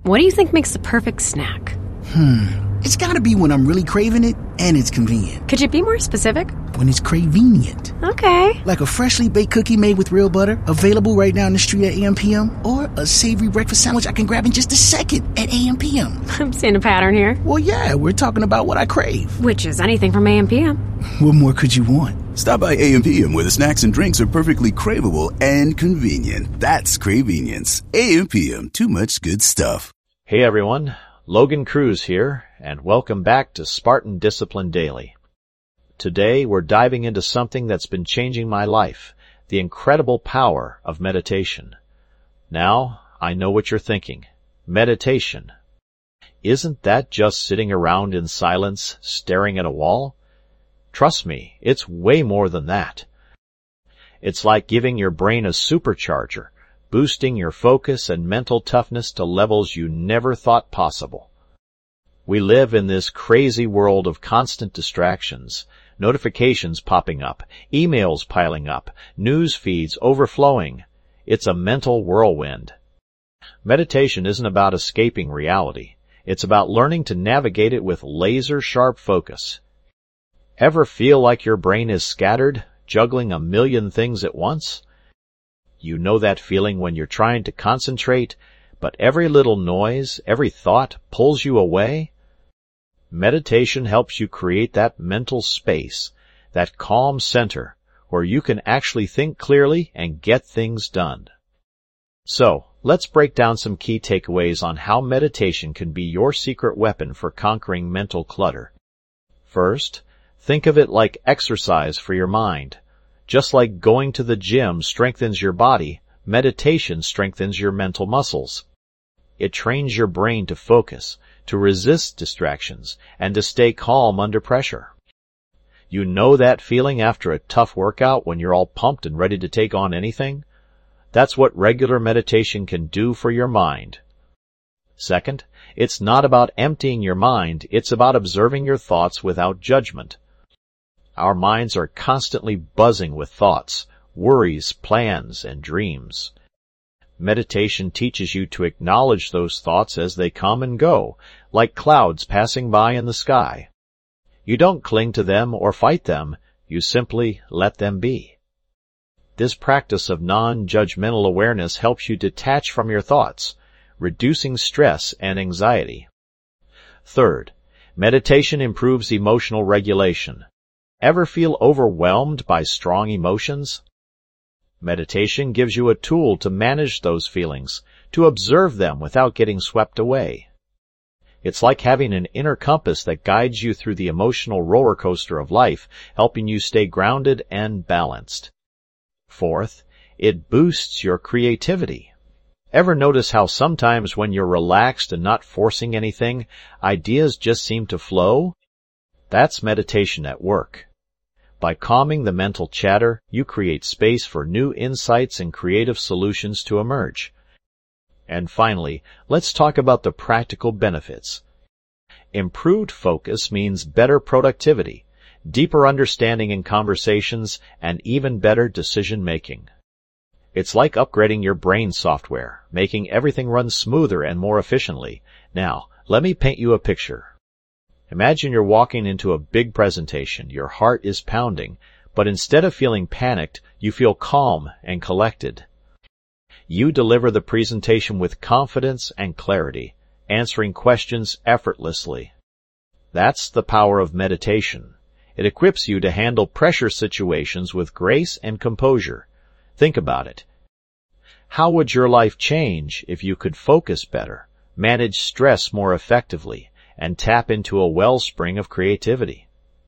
What do you think makes the perfect snack? It's gotta be when I'm really craving it and it's convenient. Could you be more specific? When it's cravenient. Okay. Like a freshly baked cookie made with real butter, available right now in the street at AM/PM, or a savory breakfast sandwich I can grab in just a second at AM/PM. I'm seeing a pattern here. Well, yeah, we're talking about what I crave. Which is anything from AM/PM. What more could you want? Stop by AM/PM where the snacks and drinks are perfectly craveable and convenient. That's Cravenience. AM/PM, too much good stuff. Hey everyone, Logan Cruz here, and welcome back to Spartan Discipline Daily. Today we're diving into something that's been changing my life, the incredible power of meditation. Now, I know what you're thinking. Meditation. Isn't that just sitting around in silence, staring at a wall? Trust me, it's way more than that. It's like giving your brain a supercharger, boosting your focus and mental toughness to levels you never thought possible. We live in this crazy world of constant distractions, notifications popping up, emails piling up, news feeds overflowing. It's a mental whirlwind. Meditation isn't about escaping reality. It's about learning to navigate it with laser-sharp focus. Ever feel like your brain is scattered, juggling a million things at once? You know that feeling when you're trying to concentrate, but every little noise, every thought pulls you away? Meditation helps you create that mental space, that calm center, where you can actually think clearly and get things done. So, let's break down some key takeaways on how meditation can be your secret weapon for conquering mental clutter. First, think of it like exercise for your mind. Just like going to the gym strengthens your body, meditation strengthens your mental muscles. It trains your brain to focus, to resist distractions, and to stay calm under pressure. You know that feeling after a tough workout when you're all pumped and ready to take on anything? That's what regular meditation can do for your mind. Second, it's not about emptying your mind, it's about observing your thoughts without judgment. Our minds are constantly buzzing with thoughts, worries, plans, and dreams. Meditation teaches you to acknowledge those thoughts as they come and go, like clouds passing by in the sky. You don't cling to them or fight them, you simply let them be. This practice of non-judgmental awareness helps you detach from your thoughts, reducing stress and anxiety. Third, meditation improves emotional regulation. Ever feel overwhelmed by strong emotions? Meditation gives you a tool to manage those feelings, to observe them without getting swept away. It's like having an inner compass that guides you through the emotional roller coaster of life, helping you stay grounded and balanced. Fourth, it boosts your creativity. Ever notice how sometimes when you're relaxed and not forcing anything, ideas just seem to flow? That's meditation at work. By calming the mental chatter, you create space for new insights and creative solutions to emerge. And finally, let's talk about the practical benefits. Improved focus means better productivity, deeper understanding in conversations, and even better decision-making. It's like upgrading your brain software, making everything run smoother and more efficiently. Now, let me paint you a picture. Imagine you're walking into a big presentation, your heart is pounding, but instead of feeling panicked, you feel calm and collected. You deliver the presentation with confidence and clarity, answering questions effortlessly. That's the power of meditation. It equips you to handle pressure situations with grace and composure. Think about it. How would your life change if you could focus better, manage stress more effectively, and tap into a wellspring of creativity?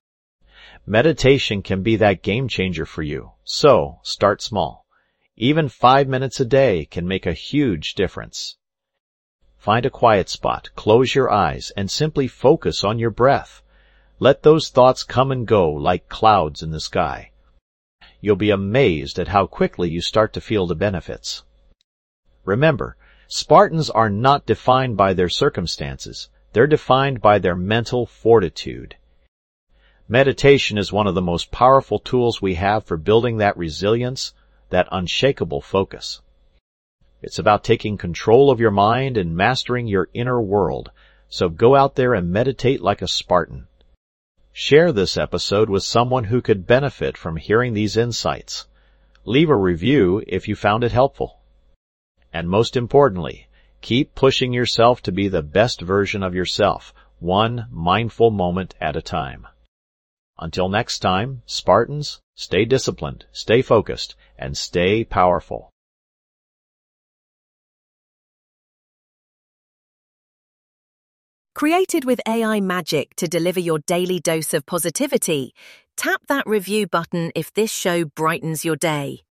Meditation can be that game changer for you, so start small. Even 5 minutes a day can make a huge difference. Find a quiet spot, close your eyes, and simply focus on your breath. Let those thoughts come and go like clouds in the sky. You'll be amazed at how quickly you start to feel the benefits. Remember, Spartans are not defined by their circumstances. They're defined by their mental fortitude. Meditation is one of the most powerful tools we have for building that resilience, that unshakable focus. It's about taking control of your mind and mastering your inner world. So go out there and meditate like a Spartan. Share this episode with someone who could benefit from hearing these insights. Leave a review if you found it helpful. And most importantly, keep pushing yourself to be the best version of yourself, one mindful moment at a time. Until next time, Spartans, stay disciplined, stay focused, and stay powerful. Created with AI magic to deliver your daily dose of positivity, tap that review button if this show brightens your day.